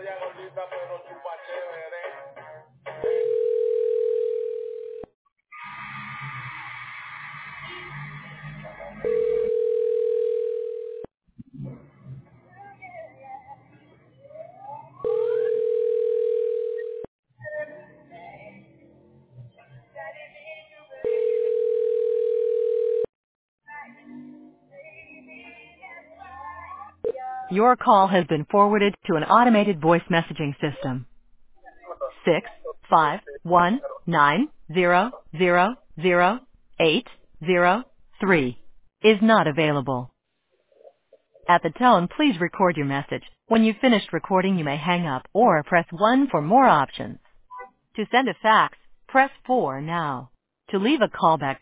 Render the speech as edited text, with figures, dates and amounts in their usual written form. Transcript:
Your call has been forwarded to an automated voice messaging system. 65190000803 is not available. At the tone, please record your message. When you've finished recording, you may hang up or press 1 for more options. To send a fax, press 4 now. To leave a callback